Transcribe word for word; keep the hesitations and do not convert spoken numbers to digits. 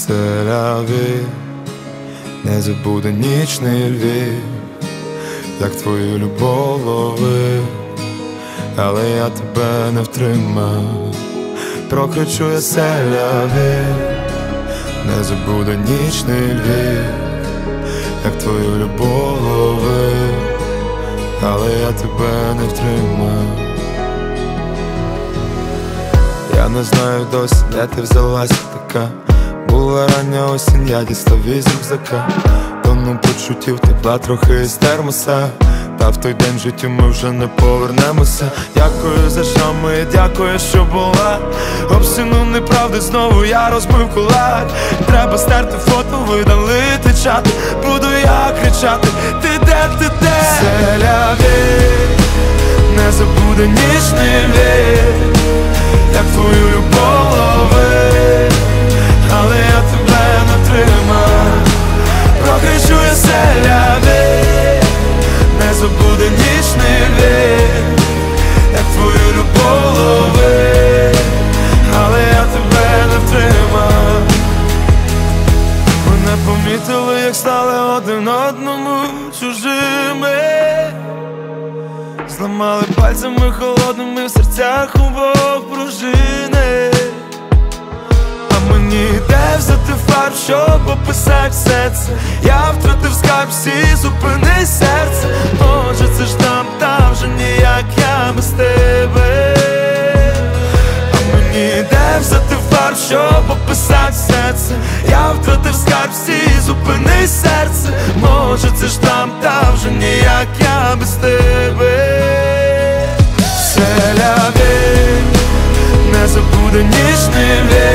Селяві, не забуде нічний Львів, як твою любов ловив, але я тебе не втримав. Прокричу я селяві, не забуде нічний Львів, як твою любов ловив, але я тебе не втримав. Я не знаю досі, де ти взялася така. Була рання осінь, я дістав із рюкзака. Тону почуттів, тепла трохи із термоса. Та в той день в життю ми вже не повернемося. Дякую за шами, дякую, що була. Об стіну неправди знову я розбив кулак. Треба стерти фото, видалити чат. Буду я кричати: ти де, ти де? Селяві, не забуде нічний Львів, як твою любов ловив, але я тебе не втримав. Прокричу я селяві, не забуде нічний Львів, як твою любов ловив, але я тебе не втримав. Ми не помітили, як стали один одному чужими. Зламали пальцями холодними в серцях обох пружини. А мені йде взяти фарб, щоб описати все це. Я втратив скарб, всі, зупини серце. Може це ж там, там вже ніяк я без тебе. А мені йде взяти фарб, щоб описати все це. Я втратив скарб, всі, зупини серце. Може це ж там, там вже ніяк я без тебе. Селяві, не забуде нічний Львів,